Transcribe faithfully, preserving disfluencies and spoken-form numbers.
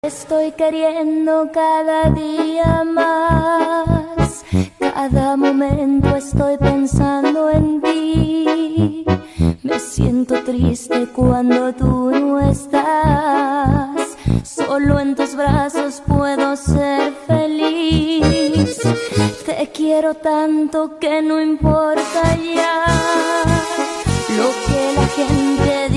Estoy queriendo cada día más, cada momento estoy pensando en ti. Me siento triste cuando tú no estás, solo en tus brazos puedo ser feliz. Te quiero tanto que no importa ya lo que la gente